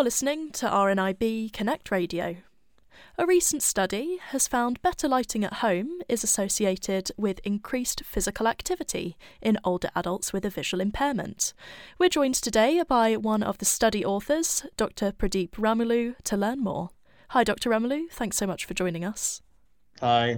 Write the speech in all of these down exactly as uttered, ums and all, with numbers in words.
You're listening to R N I B Connect Radio. A recent study has found better lighting at home is associated with increased physical activity in older adults with a visual impairment. We're joined today by one of the study authors, Doctor Pradeep Ramulu, to learn more. Hi, Doctor Ramulu. Thanks so much for joining us. Hi.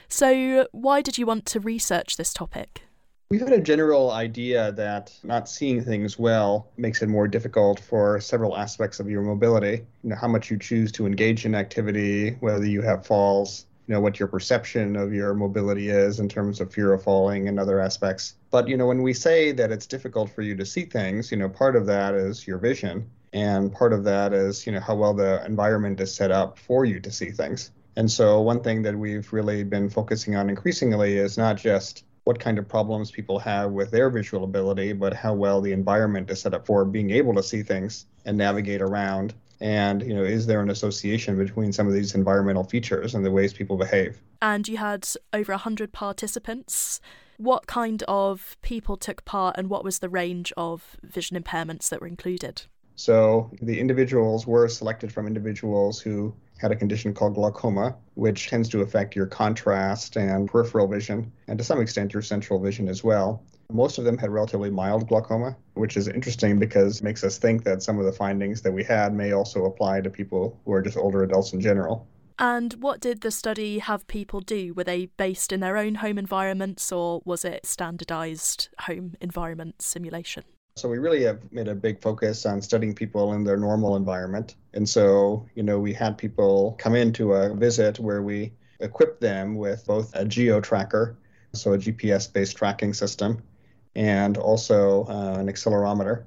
So, why did you want to research this topic? We've had a general idea that not seeing things well makes it more difficult for several aspects of your mobility. You know, how much you choose to engage in activity, whether you have falls, you know, what your perception of your mobility is in terms of fear of falling and other aspects. But, you know, when we say that it's difficult for you to see things, you know, part of that is your vision. And part of that is, you know, how well the environment is set up for you to see things. And so one thing that we've really been focusing on increasingly is not just what kind of problems people have with their visual ability, but how well the environment is set up for being able to see things and navigate around. And, you know, is there an association between some of these environmental features and the ways people behave? And you had over one hundred participants. What kind of people took part and what was the range of vision impairments that were included? So the individuals were selected from individuals who had a condition called glaucoma, which tends to affect your contrast and peripheral vision, and to some extent your central vision as well. Most of them had relatively mild glaucoma, which is interesting because it makes us think that some of the findings that we had may also apply to people who are just older adults in general. And what did the study have people do? Were they based in their own home environments, or was it standardized home environment simulation? So we really have made a big focus on studying people in their normal environment. And so, you know, we had people come into a visit where we equipped them with both a geo tracker, so a G P S-based tracking system, and also uh, an accelerometer.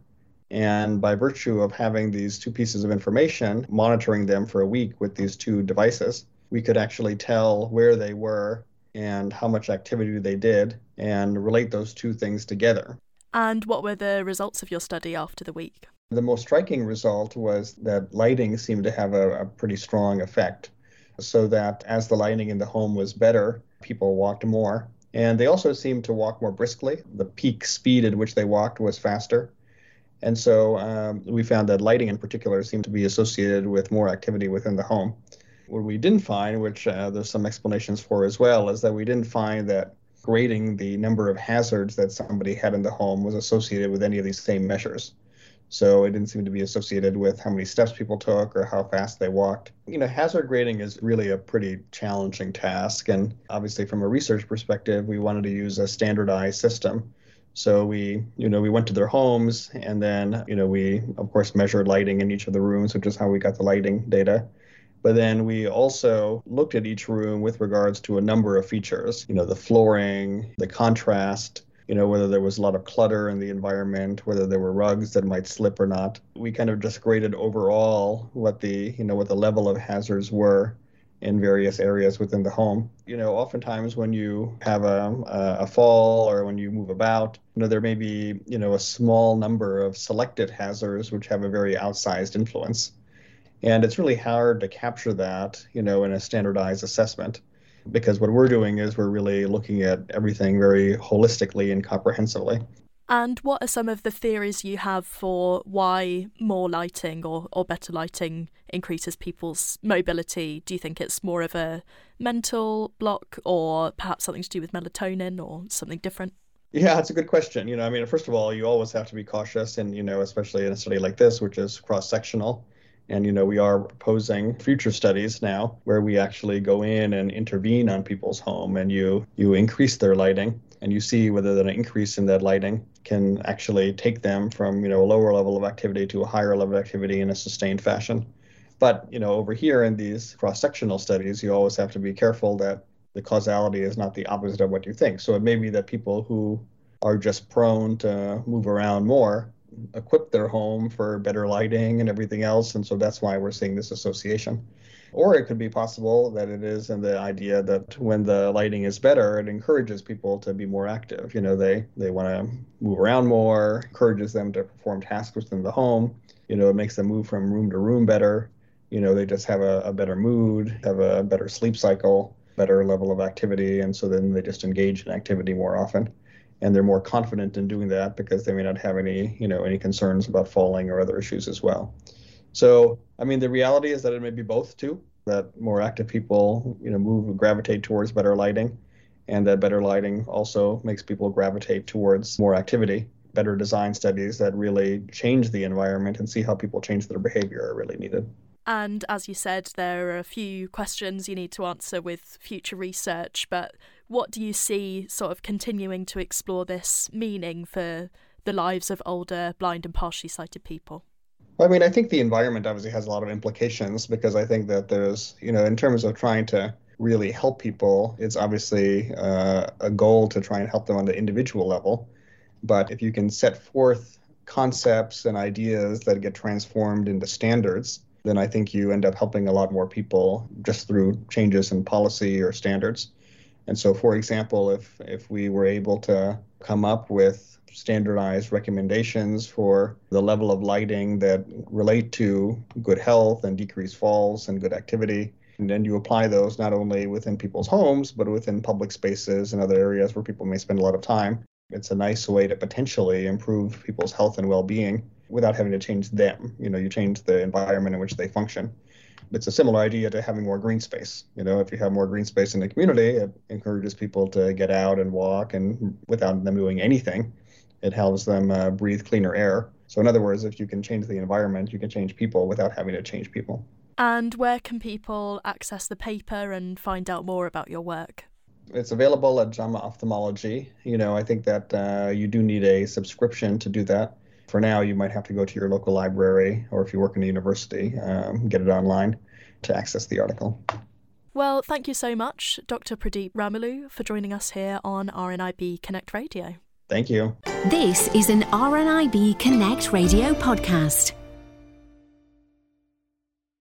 And by virtue of having these two pieces of information, monitoring them for a week with these two devices, we could actually tell where they were and how much activity they did and relate those two things together. And what were the results of your study after the week? The most striking result was that lighting seemed to have a, a pretty strong effect, so that as the lighting in the home was better, people walked more. And they also seemed to walk more briskly. The peak speed at which they walked was faster. And so um, we found that lighting in particular seemed to be associated with more activity within the home. What we didn't find, which uh, there's some explanations for as well, is that we didn't find that grading the number of hazards that somebody had in the home was associated with any of these same measures. So it didn't seem to be associated with how many steps people took or how fast they walked. You know, hazard grading is really a pretty challenging task. And obviously from a research perspective, we wanted to use a standardized system. So we, you know, we went to their homes and then, you know, we, of course, measured lighting in each of the rooms, which is how we got the lighting data. But then we also looked at each room with regards to a number of features, you know, the flooring, the contrast, you know, whether there was a lot of clutter in the environment, whether there were rugs that might slip or not. We kind of just graded overall what the, you know, what the level of hazards were in various areas within the home. You know, oftentimes when you have a, a fall or when you move about, you know, there may be, you know, a small number of selected hazards which have a very outsized influence. And it's really hard to capture that, you know, in a standardized assessment, because what we're doing is we're really looking at everything very holistically and comprehensively. And what are some of the theories you have for why more lighting or, or better lighting increases people's mobility? Do you think it's more of a mental block or perhaps something to do with melatonin or something different? Yeah, it's a good question. You know, I mean, first of all, you always have to be cautious, and, you know, especially in a study like this, which is cross-sectional. And, you know, we are proposing future studies now where we actually go in and intervene on people's home and you you increase their lighting and you see whether that increase in that lighting can actually take them from, you know, a lower level of activity to a higher level of activity in a sustained fashion. But, you know, over here in these cross-sectional studies, you always have to be careful that the causality is not the opposite of what you think. So it may be that people who are just prone to move around more equip their home for better lighting and everything else, and so that's why we're seeing this association. Or it could be possible that it is in the idea that when the lighting is better, it encourages people to be more active. You know, they, they want to move around more, encourages them to perform tasks within the home. You know, it makes them move from room to room better. You know, they just have a, a better mood, have a better sleep cycle, better level of activity, and so then they just engage in activity more often. And they're more confident in doing that because they may not have any, you know, any concerns about falling or other issues as well. So, I mean, the reality is that it may be both too, that more active people, you know, move and gravitate towards better lighting, and that better lighting also makes people gravitate towards more activity. Better design studies that really change the environment and see how people change their behavior are really needed. And as you said, there are a few questions you need to answer with future research, but what do you see sort of continuing to explore this meaning for the lives of older, blind and partially sighted people? I mean, I think the environment obviously has a lot of implications, because I think that there's, you know, in terms of trying to really help people, it's obviously uh, a goal to try and help them on the individual level. But if you can set forth concepts and ideas that get transformed into standards, then I think you end up helping a lot more people just through changes in policy or standards. And so, for example, if if we were able to come up with standardized recommendations for the level of lighting that relate to good health and decreased falls and good activity, and then you apply those not only within people's homes, but within public spaces and other areas where people may spend a lot of time, it's a nice way to potentially improve people's health and well-being without having to change them. You know, you change the environment in which they function. It's a similar idea to having more green space. You know, if you have more green space in the community, it encourages people to get out and walk, and without them doing anything, it helps them uh, breathe cleaner air. So in other words, if you can change the environment, you can change people without having to change people. And where can people access the paper and find out more about your work? It's available at JAMA Ophthalmology. You know, I think that uh, you do need a subscription to do that. For now, you might have to go to your local library, or if you work in a university, um, get it online to access the article. Well, thank you so much, Doctor Pradeep Ramalu, for joining us here on R N I B Connect Radio. Thank you. This is an R N I B Connect Radio podcast.